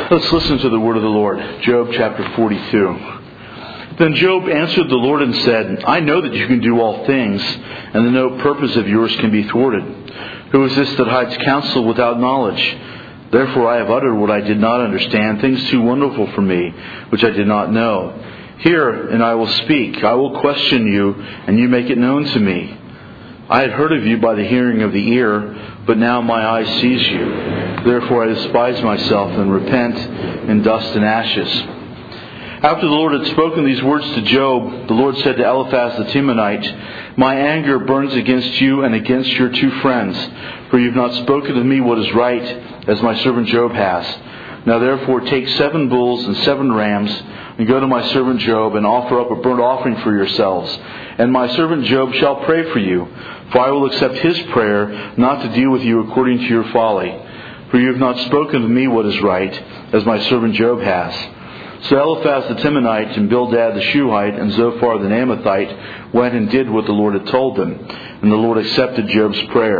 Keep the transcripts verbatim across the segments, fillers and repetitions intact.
Let's listen to the word of the Lord. Job chapter forty-two. Then Job answered the Lord and said, I know that you can do all things, and that no purpose of yours can be thwarted. Who is this that hides counsel without knowledge? Therefore I have uttered what I did not understand, things too wonderful for me, which I did not know. Hear, and I will speak. I will question you, and you make it known to me. I had heard of you by the hearing of the ear, but now my eye sees you. Therefore I despise myself and repent in dust and ashes. After the Lord had spoken these words to Job, the Lord said to Eliphaz the Temanite, My anger burns against you and against your two friends, for you have not spoken to me what is right, as my servant Job has. Now therefore take seven bulls and seven rams, and go to my servant Job, and offer up a burnt offering for yourselves. And my servant Job shall pray for you, for I will accept his prayer, not to deal with you according to your folly. For you have not spoken to me what is right, as my servant Job has. So Eliphaz the Temanite and Bildad the Shuhite and Zophar the Naamathite went and did what the Lord had told them. And the Lord accepted Job's prayer.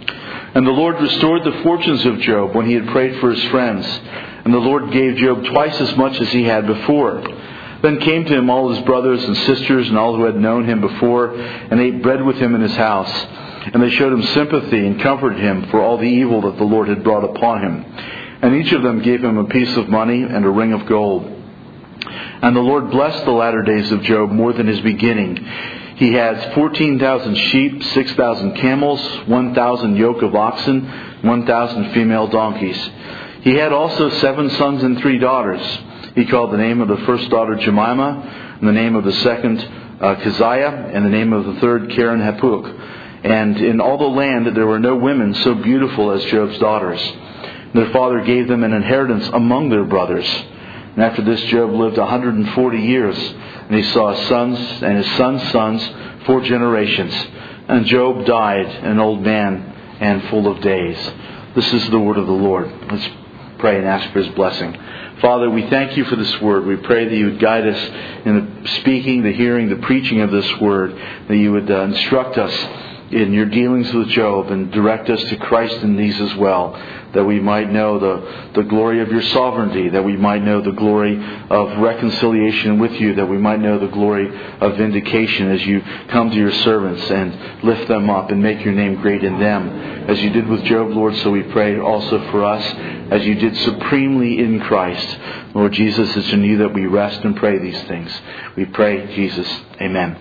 And the Lord restored the fortunes of Job when he had prayed for his friends. And the Lord gave Job twice as much as he had before. Then came to him all his brothers and sisters and all who had known him before, and ate bread with him in his house. And they showed him sympathy and comforted him for all the evil that the Lord had brought upon him. And each of them gave him a piece of money and a ring of gold. And the Lord blessed the latter days of Job more than his beginning. He had fourteen thousand sheep, six thousand camels, one thousand yoke of oxen, one thousand female donkeys. He had also seven sons and three daughters. He called the name of the first daughter Jemimah, and the name of the second uh, Keziah, and the name of the third Karen Hapuk. And in all the land there were no women so beautiful as Job's daughters. And their father gave them an inheritance among their brothers. And after this Job lived one hundred forty years, and he saw his sons and his sons' sons four generations. And Job died an old man and full of days. This is the word of the Lord. Let's pray and ask for his blessing. Father, we thank you for this word. We pray that you would guide us in the speaking, the hearing, the preaching of this word, that you would uh, instruct us in your dealings with Job and direct us to Christ in these as well, that we might know the, the glory of your sovereignty, that we might know the glory of reconciliation with you, that we might know the glory of vindication as you come to your servants and lift them up and make your name great in them. As you did with Job, Lord, so we pray also for us, as you did supremely in Christ. Lord Jesus, it's in you that we rest and pray these things. We pray, Jesus. Amen.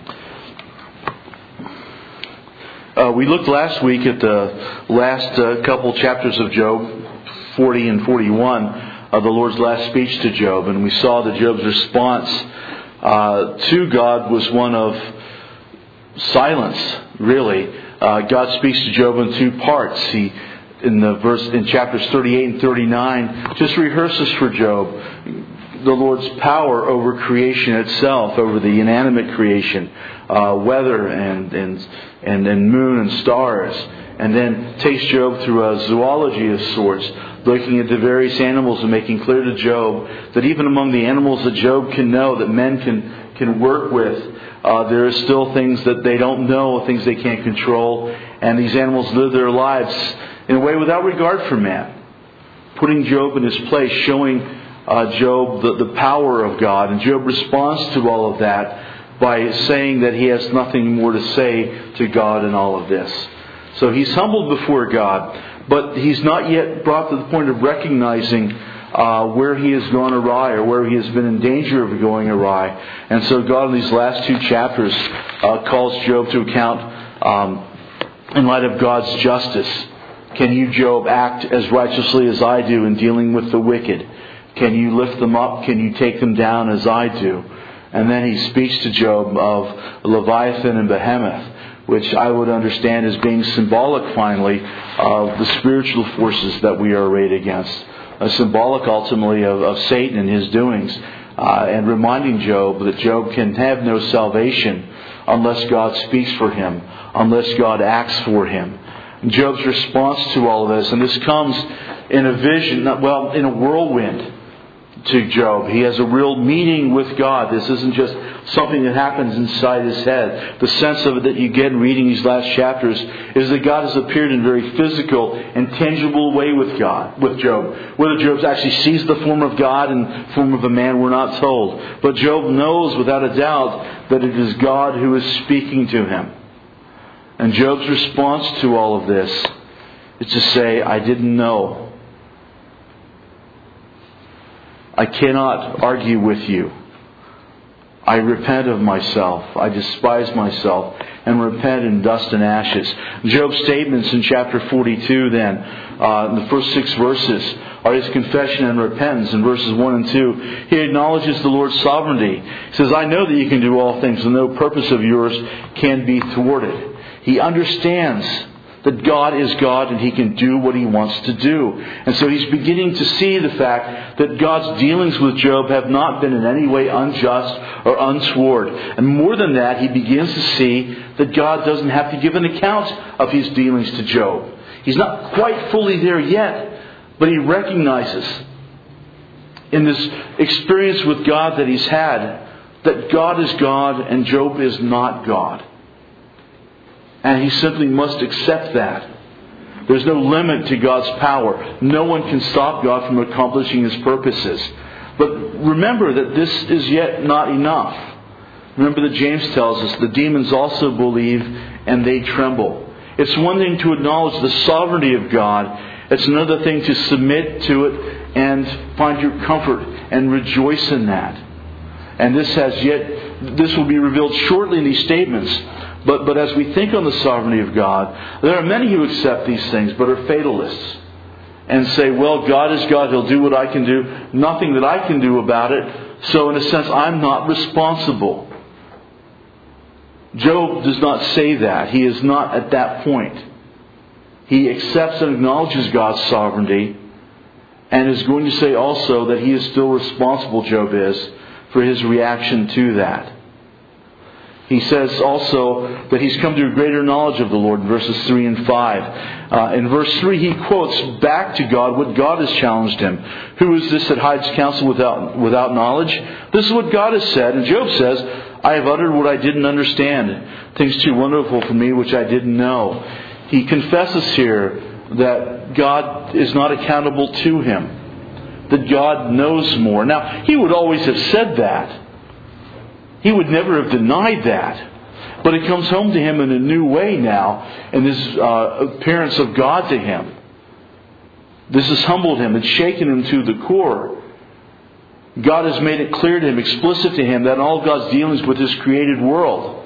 Uh, we looked last week at the last uh, couple chapters of Job, forty and forty-one, of the Lord's last speech to Job, and we saw that Job's response uh, to God was one of silence, really. Uh, God speaks to Job in two parts. He, in the verse in chapters thirty-eight and thirty-nine, just rehearses for Job the Lord's power over creation itself, over the inanimate creation, uh, weather and, and and and moon and stars, and then takes Job through a zoology of sorts, looking at the various animals and making clear to Job that even among the animals that Job can know, that men can can work with, uh, there are still things that they don't know, things they can't control, and these animals live their lives in a way without regard for man, putting Job in his place, showing Uh, Job the, the power of God. And Job responds to all of that by saying that he has nothing more to say to God in all of this. So he's humbled before God, but he's not yet brought to the point of recognizing uh, where he has gone awry, or where he has been in danger of going awry. And so God in these last two chapters uh, calls Job to account um, in light of God's justice. Can you, Job, act as righteously as I do in dealing with the wicked? Can you lift them up? Can you take them down as I do? And then he speaks to Job of Leviathan and Behemoth, which I would understand as being symbolic, finally, of the spiritual forces that we are arrayed against. A symbolic, ultimately, of, of Satan and his doings. Uh, and reminding Job that Job can have no salvation unless God speaks for him, unless God acts for him. And Job's response to all of this, and this comes in a vision, well, in a whirlwind. to Job. He has a real meeting with God. This isn't just something that happens inside his head. The sense of it that you get in reading these last chapters is that God has appeared in a very physical and tangible way with God, with Job. Whether Job actually sees the form of God in the form of a man, we're not told. But Job knows without a doubt that it is God who is speaking to him. And Job's response to all of this is to say, I didn't know. I cannot argue with you. I repent of myself. I despise myself and repent in dust and ashes. Job's statements in chapter forty-two then, uh, in the first six verses, are his confession and repentance. In verses one and two, he acknowledges the Lord's sovereignty. He says, I know that you can do all things and no purpose of yours can be thwarted. He understands that God is God and He can do what He wants to do. And so he's beginning to see the fact that God's dealings with Job have not been in any way unjust or untoward. And more than that, he begins to see that God doesn't have to give an account of His dealings to Job. He's not quite fully there yet, but he recognizes in this experience with God that he's had that God is God and Job is not God. And he simply must accept that. There's no limit to God's power. No one can stop God from accomplishing His purposes. But remember that this is yet not enough. Remember that James tells us the demons also believe and they tremble. It's one thing to acknowledge the sovereignty of God. It's another thing to submit to it and find your comfort and rejoice in that. And this has yet, this will be revealed shortly in these statements. But but as we think on the sovereignty of God, there are many who accept these things but are fatalists and say, well, God is God, He'll do what I can do, nothing that I can do about it, so in a sense I'm not responsible. Job does not say that. He is not at that point. He accepts and acknowledges God's sovereignty and is going to say also that he is still responsible, Job is, for his reaction to that. He says also that he's come to a greater knowledge of the Lord in verses three and five. Uh, in verse three, he quotes back to God what God has challenged him. Who is this that hides counsel without, without knowledge? This is what God has said. And Job says, I have uttered what I didn't understand, things too wonderful for me which I didn't know. He confesses here that God is not accountable to him, that God knows more. Now, he would always have said that. He would never have denied that. But it comes home to him in a new way now in this uh, appearance of God to him. This has humbled him. It's shaken him to the core. God has made it clear to him, explicit to him, that in all God's dealings with His created world,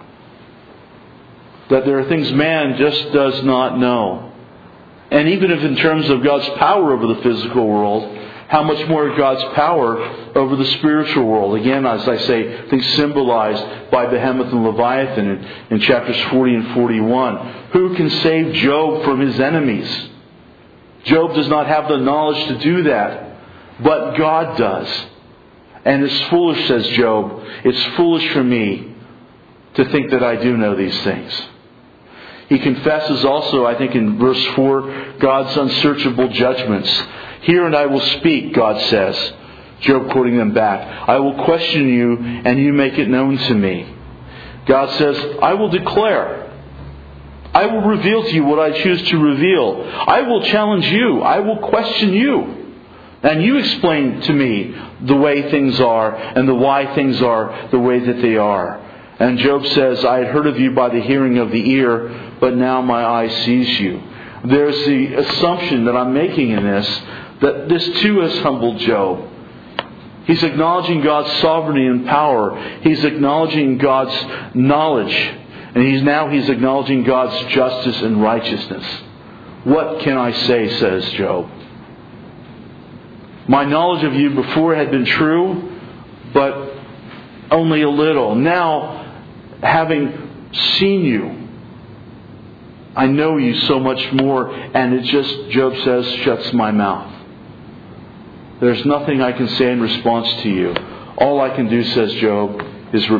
that there are things man just does not know. And even if in terms of God's power over the physical world, how much more God's power over the spiritual world. Again, as I say, things symbolized by Behemoth and Leviathan in, in chapters forty and forty-one. Who can save Job from his enemies? Job does not have the knowledge to do that, but God does. And it's foolish, says Job, it's foolish for me to think that I do know these things. He confesses also, I think in verse four, God's unsearchable judgments. Hear and I will speak, God says. Job quoting them back. I will question you and you make it known to me. God says, I will declare. I will reveal to you what I choose to reveal. I will challenge you. I will question you. And you explain to me the way things are and the why things are the way that they are. And Job says, I had heard of you by the hearing of the ear, but now my eye sees you. There's the assumption that I'm making in this, that this too has humbled Job. He's acknowledging God's sovereignty and power. He's acknowledging God's knowledge. And he's now he's acknowledging God's justice and righteousness. What can I say, says Job? My knowledge of you before had been true, but only a little. Now, having seen you, I know you so much more, and it just, Job says, shuts my mouth. There's nothing I can say in response to you. All I can do, says Job, is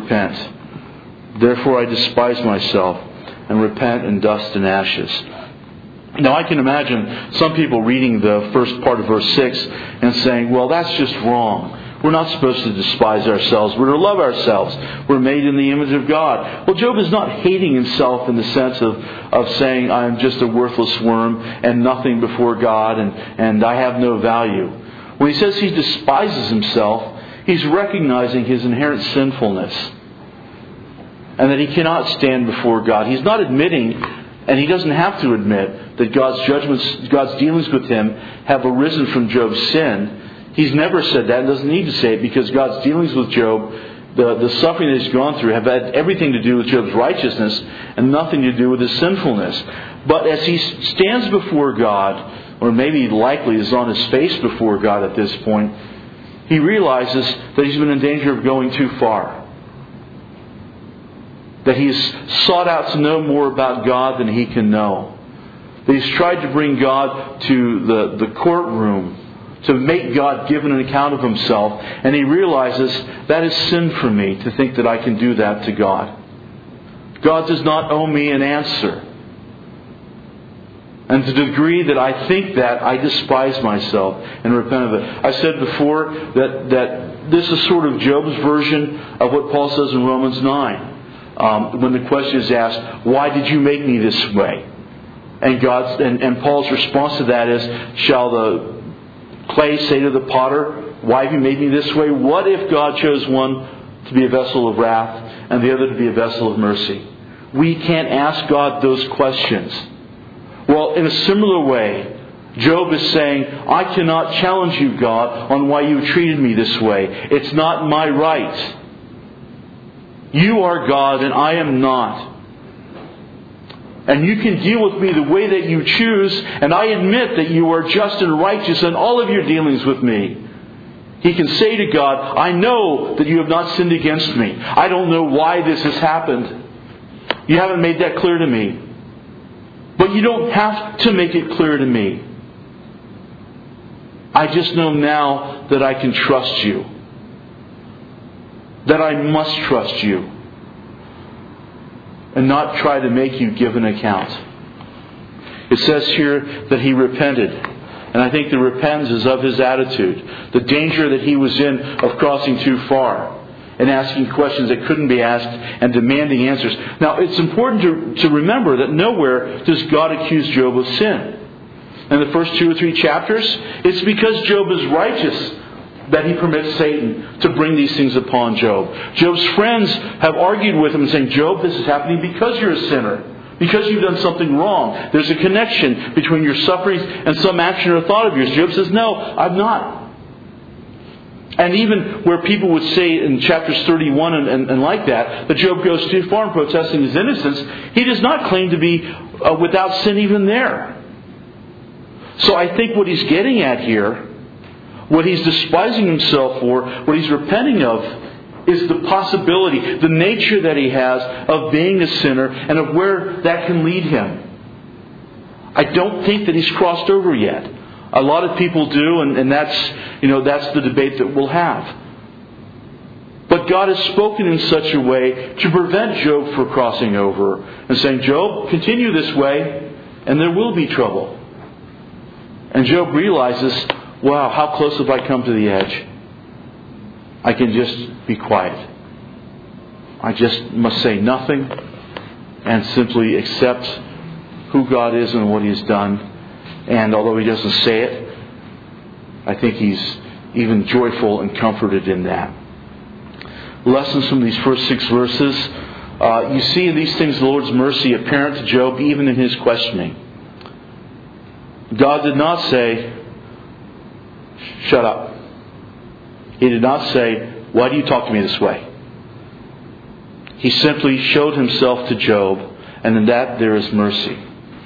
repent. Therefore I despise myself and repent in dust and ashes. Now I can imagine some people reading the first part of verse six and saying, well, that's just wrong. We're not supposed to despise ourselves. We're to love ourselves. We're made in the image of God. Well, Job is not hating himself in the sense of, of saying, I'm just a worthless worm and nothing before God and, and I have no value. When he says he despises himself, he's recognizing his inherent sinfulness and that he cannot stand before God. He's not admitting, and he doesn't have to admit, that God's judgments, God's dealings with him have arisen from Job's sin. He's never said that and doesn't need to say it because God's dealings with Job, the, the suffering that he's gone through, have had everything to do with Job's righteousness and nothing to do with his sinfulness. But as he stands before God, or maybe likely is on his face before God at this point, he realizes that he's been in danger of going too far. That he's sought out to know more about God than he can know. That he's tried to bring God to the, the courtroom, to make God give an account of himself. And he realizes that is sin for me to think that I can do that to God. God does not owe me an answer. And to the degree that I think that, I despise myself and repent of it. I said before that, that this is sort of Job's version of what Paul says in Romans nine. Um, when the question is asked, why did you make me this way? And God's and, and Paul's response to that is, shall the clay say to the potter, why have you made me this way? What if God chose one to be a vessel of wrath and the other to be a vessel of mercy? We can't ask God those questions. Well, in a similar way, Job is saying, I cannot challenge you, God, on why you treated me this way. It's not my right. You are God and I am not. And you can deal with me the way that you choose, and I admit that you are just and righteous in all of your dealings with me. He can say to God, I know that you have not sinned against me. I don't know why this has happened. You haven't made that clear to me. But you don't have to make it clear to me. I just know now that I can trust you. That I must trust you. And not try to make you give an account. It says here that he repented. And I think the repentance is of his attitude. The danger that he was in of crossing too far. And asking questions that couldn't be asked and demanding answers. Now, it's important to, to remember that nowhere does God accuse Job of sin. In the first two or three chapters, it's because Job is righteous that he permits Satan to bring these things upon Job. Job's friends have argued with him and saying, Job, this is happening because you're a sinner. Because you've done something wrong. There's a connection between your sufferings and some action or thought of yours. Job says, no, I'm not. And even where people would say in chapters thirty-one and, and, and like that, that Job goes too far in protesting his innocence, he does not claim to be uh, without sin even there. So I think what he's getting at here, what he's despising himself for, what he's repenting of, is the possibility, the nature that he has of being a sinner and of where that can lead him. I don't think that he's crossed over yet. A lot of people do, and, and that's, you know, that's the debate that we'll have. But God has spoken in such a way to prevent Job from crossing over and saying, Job, continue this way and there will be trouble. And Job realizes, wow, how close have I come to the edge? I can just be quiet. I just must say nothing and simply accept who God is and what He has done. And although he doesn't say it, I think he's even joyful and comforted in that. Lessons from these first six verses. Uh, you see in these things the Lord's mercy apparent to Job even in his questioning. God did not say, shut up. He did not say, why do you talk to me this way? He simply showed himself to Job, and in that there is mercy.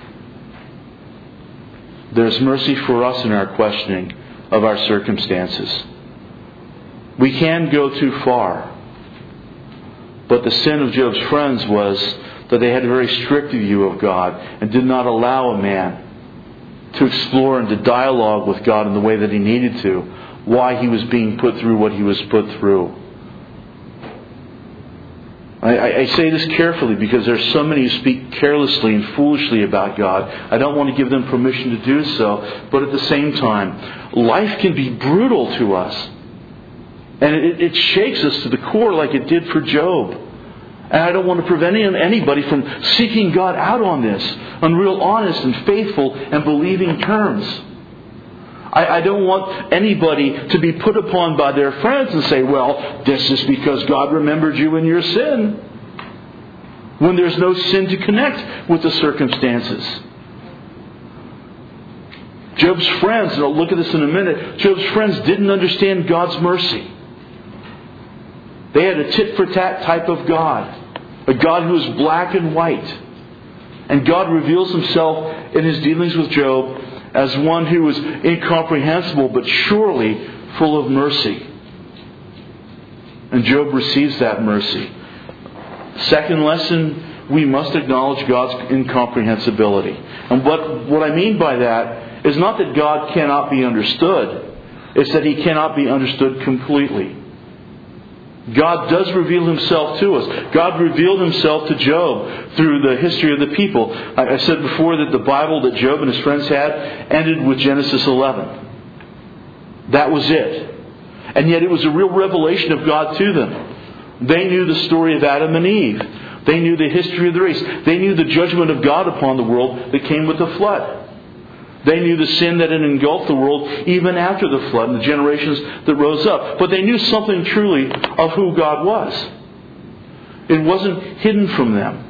There's mercy for us in our questioning of our circumstances. We can go too far. But the sin of Job's friends was that they had a very strict view of God and did not allow a man to explore and to dialogue with God in the way that he needed to, why he was being put through what he was put through. I, I, I say this carefully because there are so many who speak carelessly and foolishly about God. I don't want to give them permission to do so. But at the same time, life can be brutal to us. And it, it shakes us to the core like it did for Job. And I don't want to prevent anybody from seeking God out on this on real honest and faithful and believing terms. I, I don't want anybody to be put upon by their friends and say, well, this is because God remembered you in your sin. When there's no sin to connect with the circumstances. Job's friends, and I'll look at this in a minute, Job's friends didn't understand God's mercy. They had a tit-for-tat type of God. A God who is black and white. And God reveals Himself in His dealings with Job as one who is incomprehensible but surely full of mercy. And Job receives that mercy. Second lesson, we must acknowledge God's incomprehensibility. And what, what I mean by that is not that God cannot be understood. It's that He cannot be understood completely. God does reveal Himself to us. God revealed Himself to Job through the history of the people. I said before that the Bible that Job and his friends had ended with Genesis eleven. That was it. And yet it was a real revelation of God to them. They knew the story of Adam and Eve. They knew the history of the race. They knew the judgment of God upon the world that came with the flood. They knew the sin that had engulfed the world even after the flood and the generations that rose up. But they knew something truly of who God was. It wasn't hidden from them.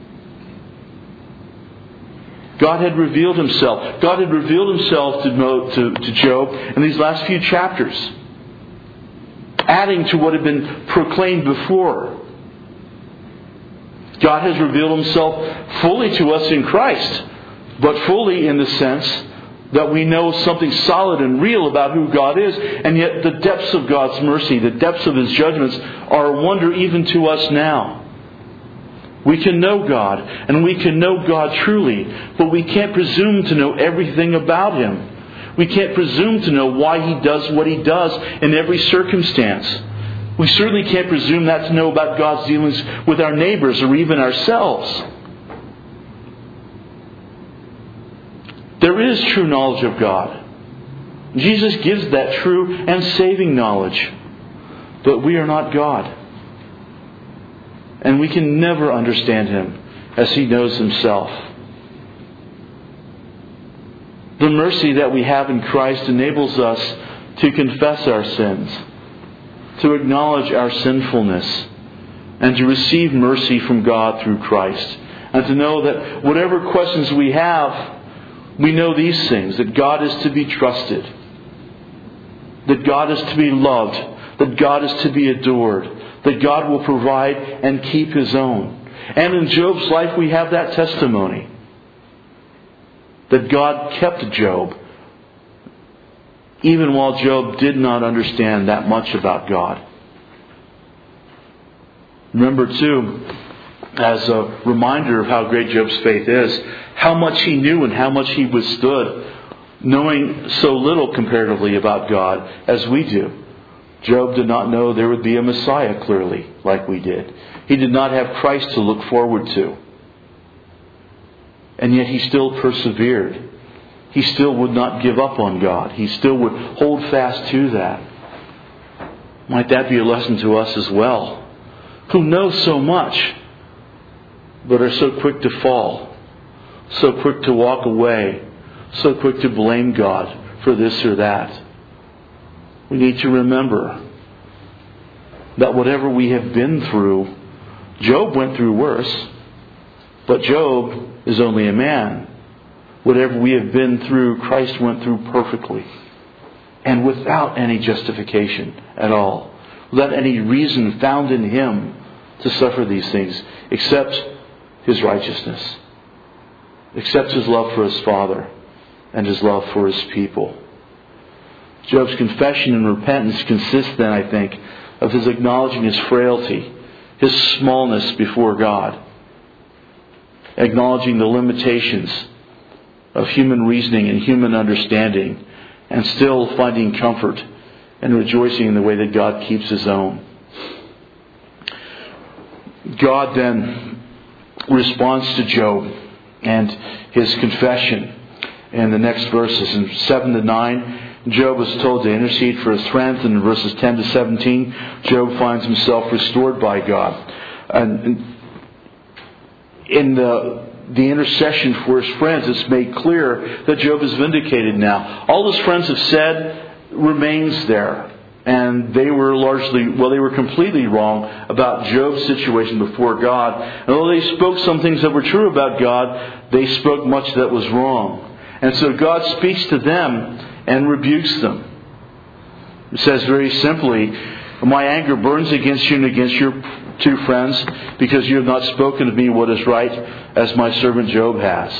God had revealed Himself. God had revealed Himself to, to, to Job in these last few chapters. Adding to what had been proclaimed before. God has revealed Himself fully to us in Christ. But fully in the sense that we know something solid and real about who God is, and yet the depths of God's mercy, the depths of His judgments are a wonder even to us now. We can know God, and we can know God truly, but we can't presume to know everything about Him. We can't presume to know why He does what He does in every circumstance. We certainly can't presume that to know about God's dealings with our neighbors or even ourselves. There is true knowledge of God. Jesus gives that true and saving knowledge. But we are not God. And we can never understand Him as He knows Himself. The mercy that we have in Christ enables us to confess our sins, to acknowledge our sinfulness, and to receive mercy from God through Christ. And to know that whatever questions we have, we know these things, that God is to be trusted, that God is to be loved, that God is to be adored, that God will provide and keep His own. And in Job's life we have that testimony, that God kept Job, even while Job did not understand that much about God. Remember too, as a reminder of how great Job's faith is, how much he knew and how much he withstood, knowing so little comparatively about God as we do. Job did not know there would be a Messiah clearly, like we did. He did not have Christ to look forward to. And yet he still persevered. He still would not give up on God. He still would hold fast to that. Might that be a lesson to us as well, who know so much, but are so quick to fall, so quick to walk away, so quick to blame God for this or that. We need to remember that whatever we have been through, Job went through worse, but Job is only a man. Whatever we have been through, Christ went through perfectly and without any justification at all, without any reason found in Him to suffer these things, except His righteousness, except His love for His Father and His love for His people. Job's confession and repentance consists then, I think, of his acknowledging his frailty, his smallness before God, acknowledging the limitations of human reasoning and human understanding, and still finding comfort and rejoicing in the way that God keeps His own. God then responds to Job and his confession in the next verses. In seven to nine, Job was told to intercede for his friends. And in verses ten to seventeen, Job finds himself restored by God. And in the, the intercession for his friends, it's made clear that Job is vindicated now. All his friends have said remains there. And they were largely, well, they were completely wrong about Job's situation before God. And although they spoke some things that were true about God, they spoke much that was wrong. And so God speaks to them and rebukes them. It says very simply, my anger burns against you and against your two friends, because you have not spoken to me what is right, as my servant Job has.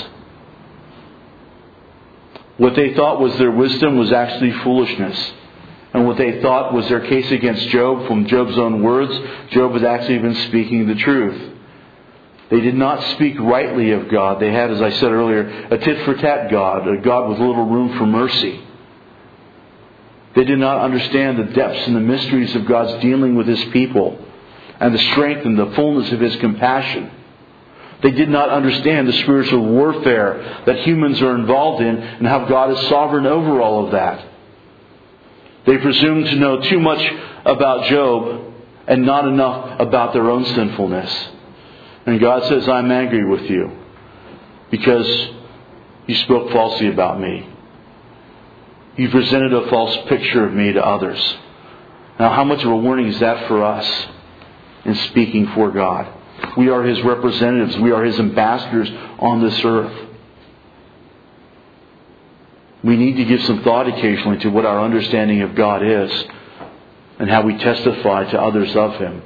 What they thought was their wisdom was actually foolishness. And what they thought was their case against Job, from Job's own words, Job had actually been speaking the truth. They did not speak rightly of God. They had, as I said earlier, a tit-for-tat God, a God with little room for mercy. They did not understand the depths and the mysteries of God's dealing with His people, and the strength and the fullness of His compassion. They did not understand the spiritual warfare that humans are involved in, and how God is sovereign over all of that. They presumed to know too much about Job and not enough about their own sinfulness. And God says, I'm angry with you because you spoke falsely about me. You presented a false picture of me to others. Now, how much of a warning is that for us in speaking for God? We are His representatives. We are His ambassadors on this earth. We need to give some thought occasionally to what our understanding of God is and how we testify to others of Him.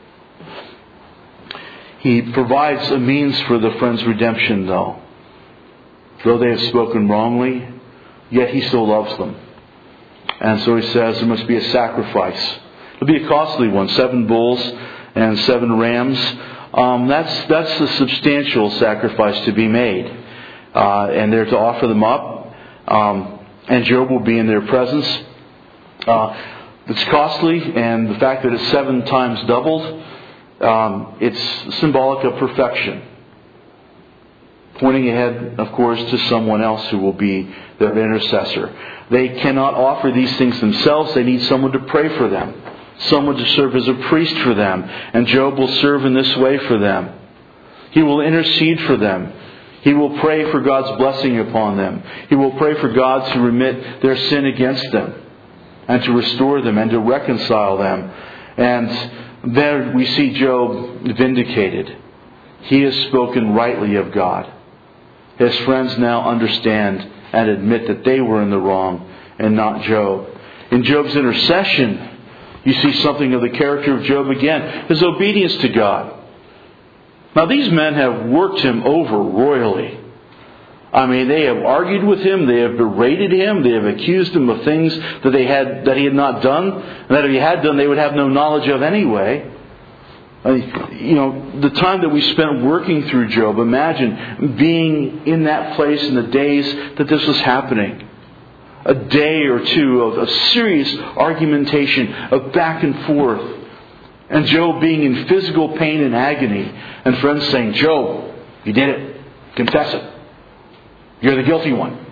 He provides a means for the friend's redemption, though. Though they have spoken wrongly, yet He still loves them. And so He says there must be a sacrifice. It'll be a costly one. Seven bulls and seven rams. Um, that's, that's a substantial sacrifice to be made. Uh, and they're to offer them up. Um, and Job will be in their presence. Uh, it's costly, and the fact that it's seven times doubled, um, it's symbolic of perfection. Pointing ahead, of course, to someone else who will be their intercessor. They cannot offer these things themselves. They need someone to pray for them. Someone to serve as a priest for them. And Job will serve in this way for them. He will intercede for them. He will pray for God's blessing upon them. He will pray for God to remit their sin against them and to restore them and to reconcile them. And there we see Job vindicated. He has spoken rightly of God. His friends now understand and admit that they were in the wrong and not Job. In Job's intercession, you see something of the character of Job again. His obedience to God. Now these men have worked him over royally. I mean, they have argued with him, they have berated him, they have accused him of things that they had that he had not done, and that if he had done, they would have no knowledge of anyway. I mean, you know, the time that we spent working through Job, imagine being in that place in the days that this was happening. A day or two of, of serious argumentation, of back and forth. And Job being in physical pain and agony. And friends saying, Job, you did it. Confess it. You're the guilty one.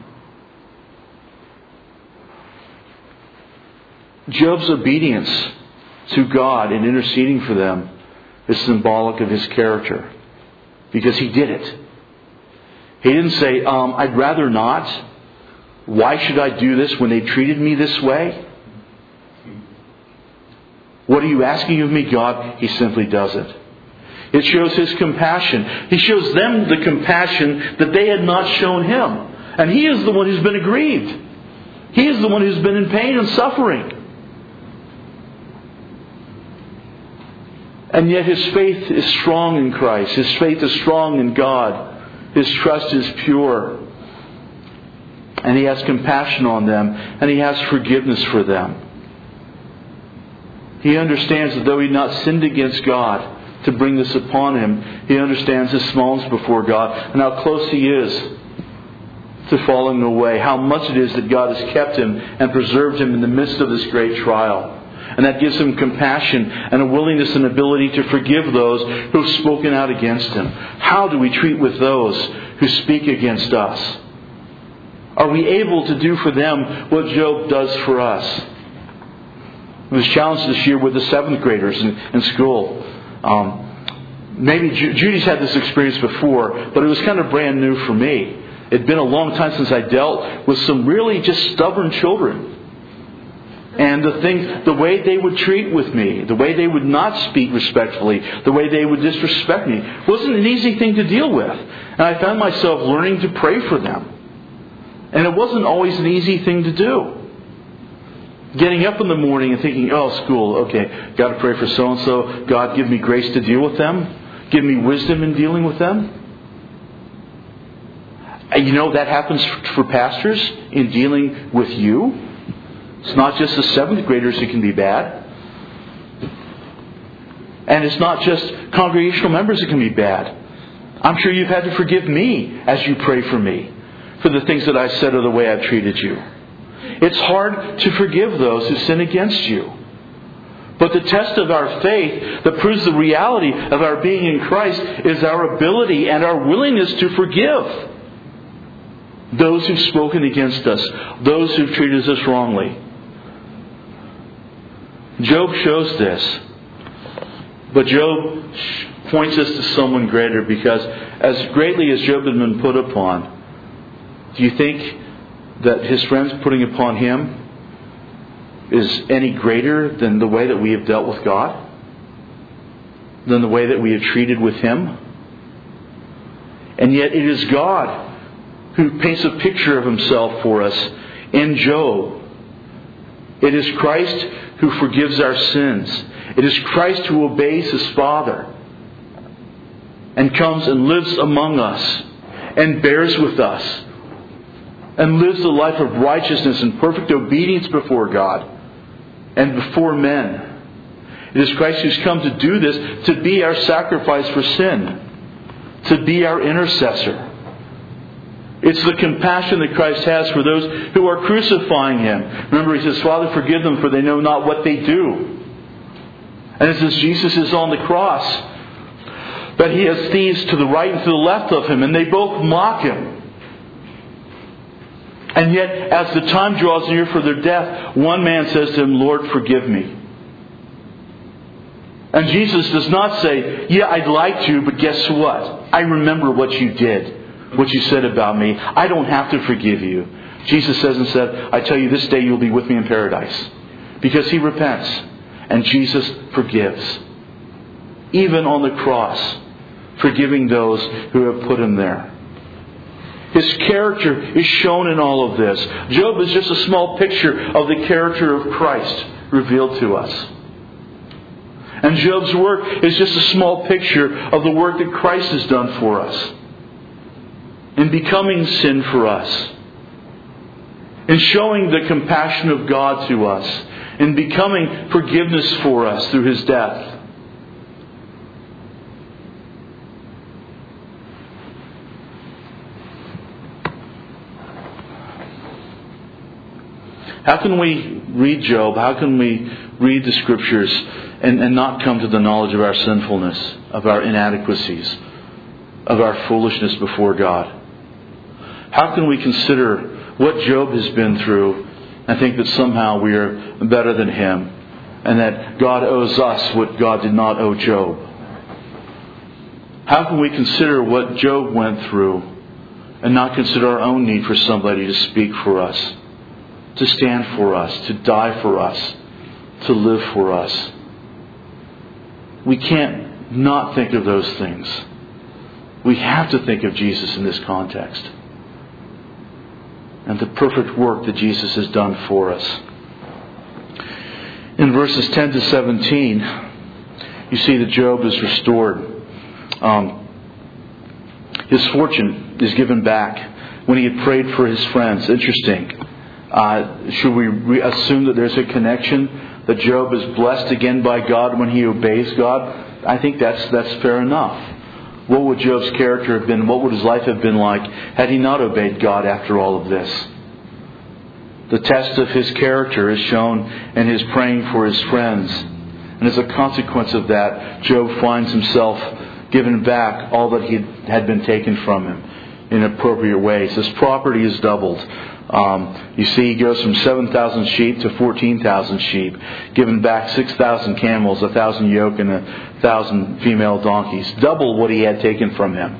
Job's obedience to God in interceding for them is symbolic of his character. Because he did it. He didn't say, um, I'd rather not. Why should I do this when they treated me this way? What are you asking of me, God? He simply does it. It shows His compassion. He shows them the compassion that they had not shown Him. And He is the one who's been aggrieved. He is the one who's been in pain and suffering. And yet His faith is strong in Christ. His faith is strong in God. His trust is pure. And He has compassion on them. And He has forgiveness for them. He understands that though he had not sinned against God to bring this upon him, he understands his smallness before God and how close he is to falling away. How much it is that God has kept him and preserved him in the midst of this great trial. And that gives him compassion and a willingness and ability to forgive those who have spoken out against him. How do we treat with those who speak against us? Are we able to do for them what Job does for us? I was challenged this year with the seventh graders in, in school. Um, maybe Ju- Judy's had this experience before, but it was kind of brand new for me. It'd been a long time since I dealt with some really just stubborn children. And the thing, the way they would treat with me, the way they would not speak respectfully, the way they would disrespect me, wasn't an easy thing to deal with. And I found myself learning to pray for them. And it wasn't always an easy thing to do. Getting up in the morning and thinking, oh, school, okay, got to pray for so-and-so. God, give me grace to deal with them. Give me wisdom in dealing with them. And you know, that happens for pastors in dealing with you. It's not just the seventh graders who can be bad. And it's not just congregational members who can be bad. I'm sure you've had to forgive me as you pray for me for the things that I've said or the way I've treated you. It's hard to forgive those who sin against you. But the test of our faith that proves the reality of our being in Christ is our ability and our willingness to forgive those who've spoken against us, those who've treated us wrongly. Job shows this. But Job points us to someone greater, because as greatly as Job had been put upon, do you think that his friends putting upon him is any greater than the way that we have dealt with God? Than the way that we have treated with Him? And yet it is God who paints a picture of Himself for us in Job. It is Christ who forgives our sins. It is Christ who obeys His Father and comes and lives among us and bears with us and lives a life of righteousness and perfect obedience before God and before men. It is Christ who's come to do this, to be our sacrifice for sin, to be our intercessor. It's the compassion that Christ has for those who are crucifying Him. Remember, He says, Father, forgive them, for they know not what they do. And it says Jesus is on the cross, that He has thieves to the right and to the left of Him, and they both mock Him. And yet, as the time draws near for their death, one man says to Him, Lord, forgive me. And Jesus does not say, yeah, I'd like to, but guess what? I remember what you did, what you said about me. I don't have to forgive you. Jesus says instead, I tell you, this day you'll be with me in paradise. Because He repents. And Jesus forgives. Even on the cross, forgiving those who have put Him there. His character is shown in all of this. Job is just a small picture of the character of Christ revealed to us. And Job's work is just a small picture of the work that Christ has done for us. In becoming sin for us. In showing the compassion of God to us. In becoming forgiveness for us through His death. How can we read Job? How can we read the Scriptures and, and not come to the knowledge of our sinfulness, of our inadequacies, of our foolishness before God? How can we consider what Job has been through and think that somehow we are better than him and that God owes us what God did not owe Job? How can we consider what Job went through and not consider our own need for somebody to speak for us, to stand for us, to die for us, to live for us? We can't not think of those things. We have to think of Jesus in this context. And the perfect work that Jesus has done for us. In verses ten to seventeen, you see that Job is restored. Um, his fortune is given back when he had prayed for his friends. Interesting. Uh, should we re- assume that there's a connection, that Job is blessed again by God when he obeys God? I think that's that's fair enough. What would Job's character have been? What would his life have been like had he not obeyed God after all of this? The test of his character is shown in his praying for his friends. And as a consequence of that, Job finds himself given back all that he had been taken from him in appropriate ways. His property is doubled. Um, you see, he goes from seven thousand sheep to fourteen thousand sheep, given back six thousand camels, one thousand yoke, and one thousand female donkeys. Double what he had taken from him.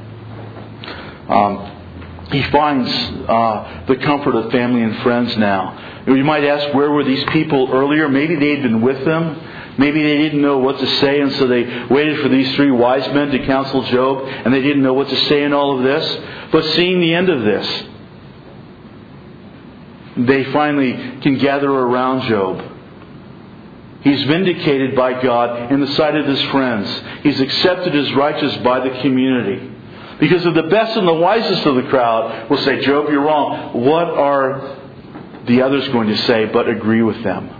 Um, he finds uh, the comfort of family and friends now. You might ask, where were these people earlier? Maybe they had been with them. Maybe they didn't know what to say, and so they waited for these three wise men to counsel Job, and they didn't know what to say in all of this. But seeing the end of this, they finally can gather around Job. He's vindicated by God in the sight of his friends. He's accepted as righteous by the community. Because of the best and the wisest of the crowd will say, Job, you're wrong. What are the others going to say but agree with them?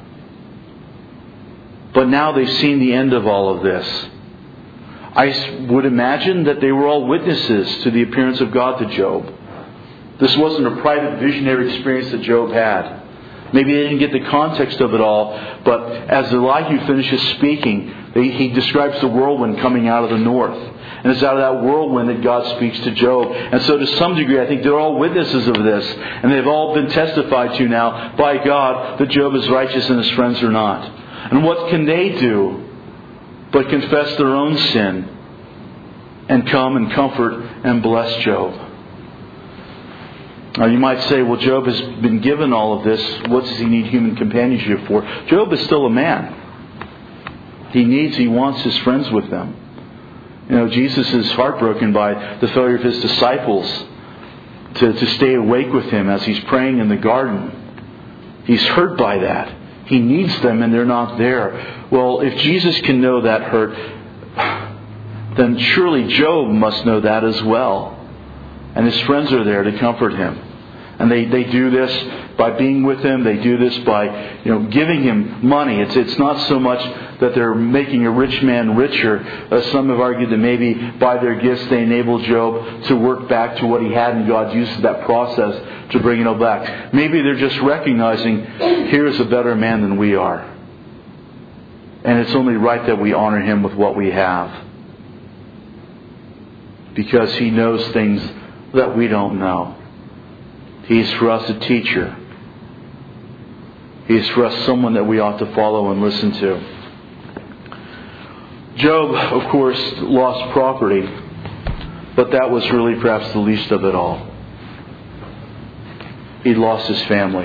But now they've seen the end of all of this. I would imagine that they were all witnesses to the appearance of God to Job. This wasn't a private visionary experience that Job had. Maybe they didn't get the context of it all, but as Elihu finishes speaking, he describes the whirlwind coming out of the north. And it's out of that whirlwind that God speaks to Job. And so to some degree, I think they're all witnesses of this. And they've all been testified to now by God that Job is righteous and his friends are not. And what can they do but confess their own sin and come and comfort and bless Job? Now you might say, well, Job has been given all of this. What does he need human companionship for? Job is still a man. He needs, he wants his friends with them. You know, Jesus is heartbroken by the failure of his disciples to, to stay awake with him as he's praying in the garden. He's hurt by that. He needs them and they're not there. Well, if Jesus can know that hurt, then surely Job must know that as well. And his friends are there to comfort him. And they, they do this by being with him. They do this by, you know, giving him money. It's it's not so much that they're making a rich man richer. Uh, some have argued that maybe by their gifts they enable Job to work back to what he had, and God uses that process to bring it all back. Maybe they're just recognizing, here is a better man than we are. And it's only right that we honor him with what we have. Because he knows things that we don't know. He's for us a teacher. He's for us someone that we ought to follow and listen to. Job, of course, lost property, but that was really perhaps the least of it all. He lost his family.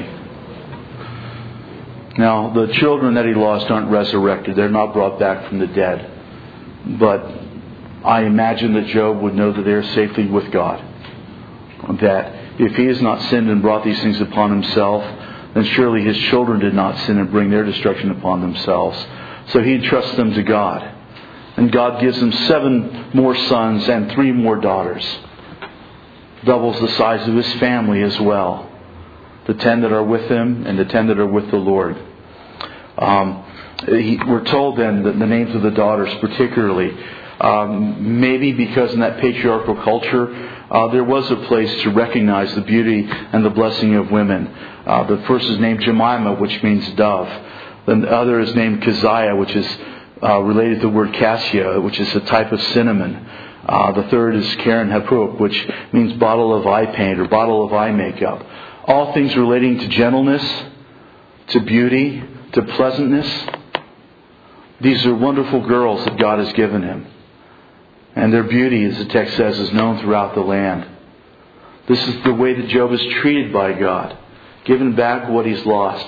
Now, the children that he lost aren't resurrected. They're not brought back from the dead. But I imagine that Job would know that they are safely with God. That if he has not sinned and brought these things upon himself, then surely his children did not sin and bring their destruction upon themselves. So he entrusts them to God. And God gives him seven more sons and three more daughters. Doubles the size of his family as well. The ten that are with him and the ten that are with the Lord. Um, he, we're told then that the names of the daughters particularly, um, maybe because in that patriarchal culture, uh, there was a place to recognize the beauty and the blessing of women. Uh, the first is named Jemima, which means dove. Then the other is named Keziah, which is uh, related to the word cassia, which is a type of cinnamon. Uh, the third is Karen Hapuk, which means bottle of eye paint or bottle of eye makeup. All things relating to gentleness, to beauty, to pleasantness. These are wonderful girls that God has given him. And their beauty, as the text says, is known throughout the land. This is the way that Job is treated by God. Given back what he's lost.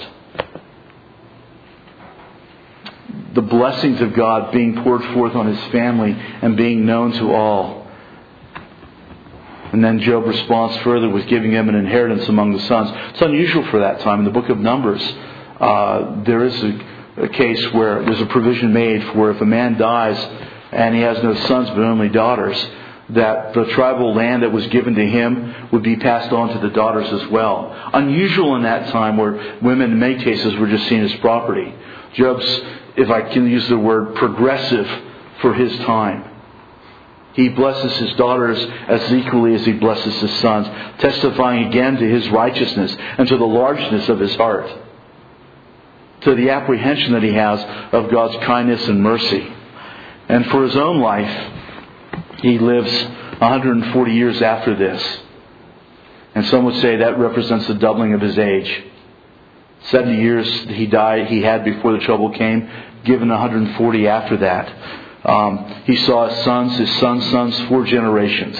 The blessings of God being poured forth on his family and being known to all. And then Job responds further with giving him an inheritance among the sons. It's unusual for that time. In the book of Numbers, uh, there is a, a case where there's a provision made for if a man dies and he has no sons but only daughters, that the tribal land that was given to him would be passed on to the daughters as well. Unusual in that time where women in many cases were just seen as property. Job's, if I can use the word, progressive for his time. He blesses his daughters as equally as he blesses his sons, testifying again to his righteousness and to the largeness of his heart, to the apprehension that he has of God's kindness and mercy. And for his own life, he lives one hundred forty years after this. And some would say that represents the doubling of his age. seventy years he died, he had before the trouble came, given one hundred forty after that. Um, he saw his sons, his sons' sons, four generations.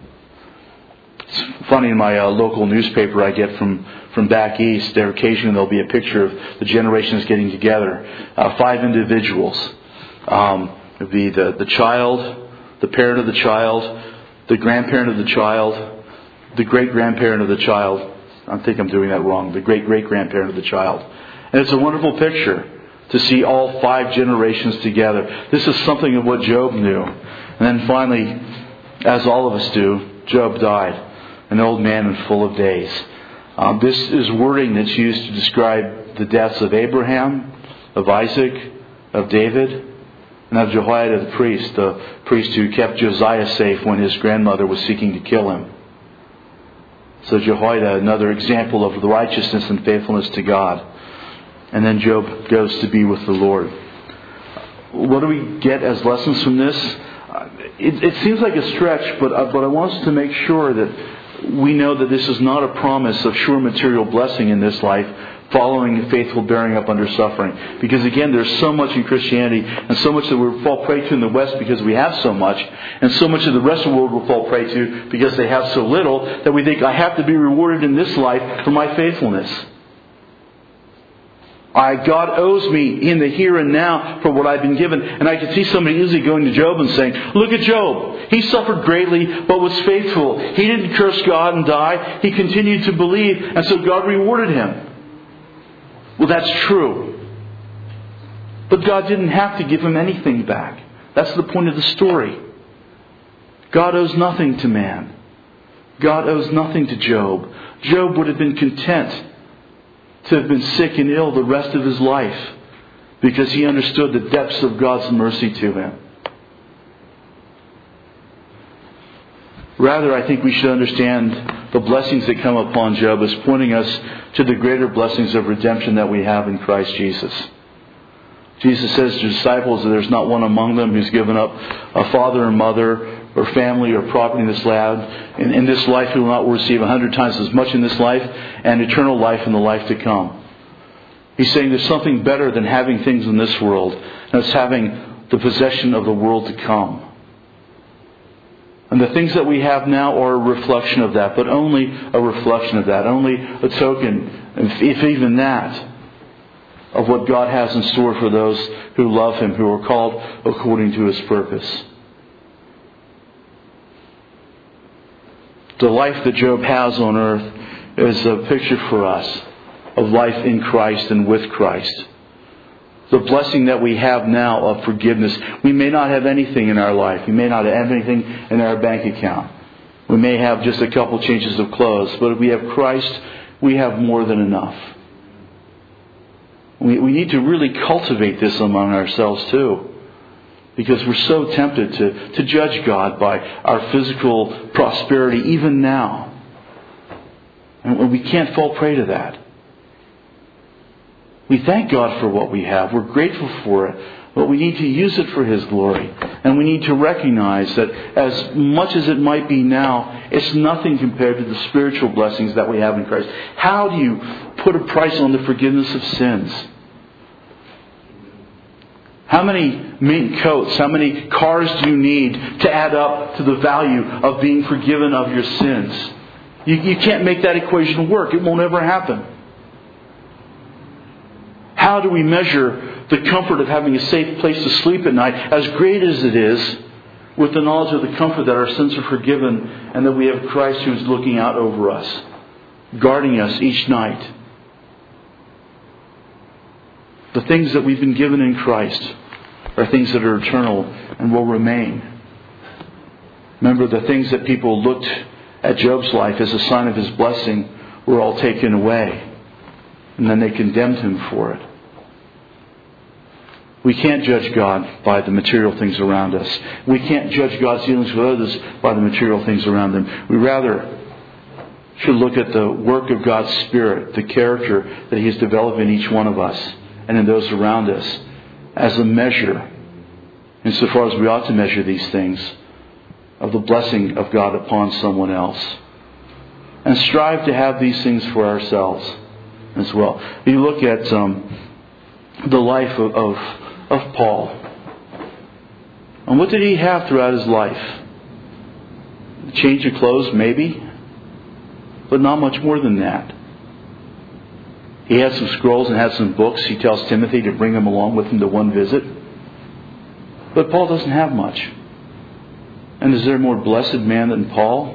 It's funny, in my uh, local newspaper I get from, from back east, there occasionally there'll be a picture of the generations getting together. Uh, five individuals. Um, it would be the, the child, the parent of the child, the grandparent of the child, the great-grandparent of the child. I think I'm doing that wrong. The great-great-grandparent of the child. And it's a wonderful picture to see all five generations together. This is something of what Job knew. And then finally, as all of us do, Job died, an old man and full of days. Um, this is wording that's used to describe the deaths of Abraham, of Isaac, of David, and of Jehoiada the priest, the priest who kept Josiah safe when his grandmother was seeking to kill him. So Jehoiada, another example of the righteousness and faithfulness to God. And then Job goes to be with the Lord. What do we get as lessons from this? It, it seems like a stretch, but, uh, but I want us to make sure that we know that this is not a promise of sure material blessing in this life, following faithful bearing up under suffering. Because again, there's so much in Christianity, and so much that we fall prey to in the West because we have so much, and so much of the rest of the world will fall prey to because they have so little, that we think, I have to be rewarded in this life for my faithfulness. I, God owes me in the here and now for what I've been given. And I could see somebody easily going to Job and saying, look at Job. He suffered greatly but was faithful. He didn't curse God and die. He continued to believe, and so God rewarded him. Well, that's true. But God didn't have to give him anything back. That's the point of the story. God owes nothing to man. God owes nothing to Job. Job would have been content to have been sick and ill the rest of his life because he understood the depths of God's mercy to him. Rather, I think we should understand the blessings that come upon Job as pointing us to the greater blessings of redemption that we have in Christ Jesus. Jesus says to his disciples that there's not one among them who's given up a father and mother or family or property in this life. In, in this life, he will not receive a hundred times as much in this life and eternal life in the life to come. He's saying there's something better than having things in this world, and it's having the possession of the world to come. And the things that we have now are a reflection of that, but only a reflection of that, only a token, if even that, of what God has in store for those who love Him, who are called according to His purpose. The life that Job has on earth is a picture for us of life in Christ and with Christ. The blessing that we have now of forgiveness. We may not have anything in our life. We may not have anything in our bank account. We may have just a couple changes of clothes. But if we have Christ, we have more than enough. We, we need to really cultivate this among ourselves too. Because we're so tempted to, to judge God by our physical prosperity even now. And we can't fall prey to that. We thank God for what we have. We're grateful for it. But we need to use it for His glory. And we need to recognize that as much as it might be now, it's nothing compared to the spiritual blessings that we have in Christ. How do you put a price on the forgiveness of sins? How many mink coats, how many cars do you need to add up to the value of being forgiven of your sins? You, you can't make that equation work. It won't ever happen. How do we measure the comfort of having a safe place to sleep at night, as great as it is, with the knowledge of the comfort that our sins are forgiven and that we have Christ who is looking out over us, guarding us each night? The things that we've been given in Christ are things that are eternal and will remain. Remember, the things that people looked at Job's life as a sign of his blessing were all taken away. And then they condemned him for it. We can't judge God by the material things around us. We can't judge God's dealings with others by the material things around them. We rather should look at the work of God's Spirit, the character that He has developed in each one of us and in those around us, as a measure, insofar as we ought to measure these things, of the blessing of God upon someone else. And strive to have these things for ourselves as well. You look at um, the life of, of, of Paul. And what did he have throughout his life? A change of clothes, maybe. But not much more than that. He had some scrolls and had some books. He tells Timothy to bring them along with him to one visit. But Paul doesn't have much. And is there a more blessed man than Paul?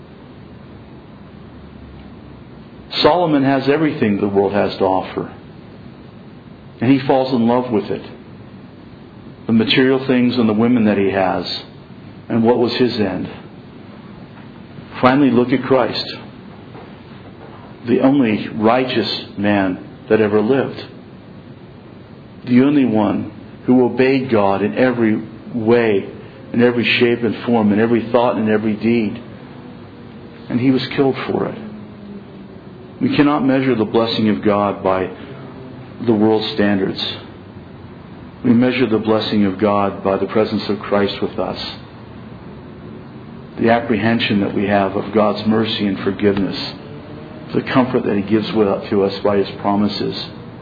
Solomon has everything the world has to offer. And he falls in love with it. The material things and the women that he has. And what was his end? Finally, look at Christ. The only righteous man that ever lived. The only one who obeyed God in every way, in every shape and form, in every thought and every deed. And he was killed for it. We cannot measure the blessing of God by the world's standards. We measure the blessing of God by the presence of Christ with us. The apprehension that we have of God's mercy and forgiveness. The comfort that He gives to us by His promises.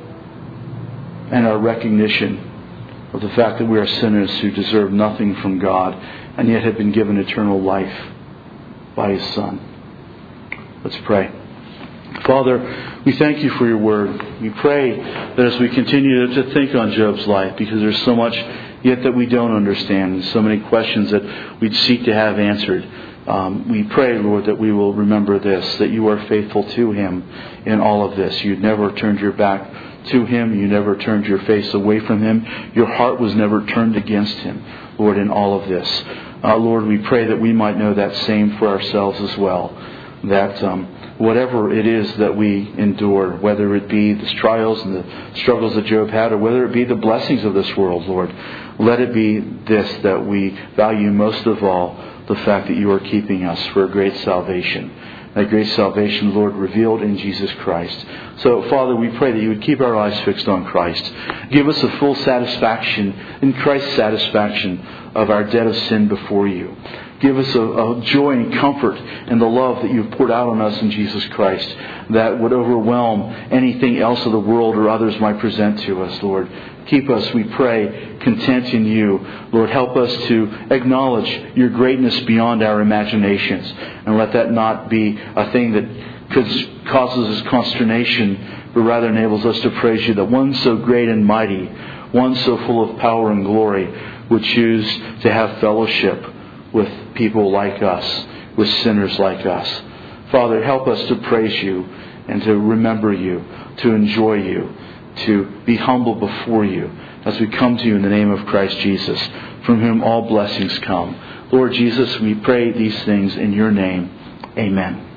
And our recognition of the fact that we are sinners who deserve nothing from God and yet have been given eternal life by His Son. Let's pray. Father, we thank You for Your Word. We pray that as we continue to think on Job's life, because there's so much yet that we don't understand and so many questions that we'd seek to have answered, Um, we pray, Lord, that we will remember this, that You are faithful to Him in all of this. You never turned Your back to Him. You never turned Your face away from Him. Your heart was never turned against Him, Lord, in all of this. Uh, Lord, we pray that we might know that same for ourselves as well. That um, whatever it is that we endure, whether it be the trials and the struggles that Job had, or whether it be the blessings of this world, Lord, let it be this that we value most of all, the fact that You are keeping us for a great salvation. That great salvation, Lord, revealed in Jesus Christ. So, Father, we pray that You would keep our eyes fixed on Christ. Give us a full satisfaction in Christ's satisfaction of our debt of sin before You. Give us a, a joy and comfort in the love that You've poured out on us in Jesus Christ that would overwhelm anything else of the world or others might present to us, Lord. Keep us, we pray, content in You. Lord, help us to acknowledge Your greatness beyond our imaginations. And let that not be a thing that causes us consternation, but rather enables us to praise You, that one so great and mighty, one so full of power and glory, would choose to have fellowship with people like us, with sinners like us. Father, help us to praise You and to remember You, to enjoy You, to be humble before You as we come to You in the name of Christ Jesus, from whom all blessings come. Lord Jesus, we pray these things in Your name. Amen.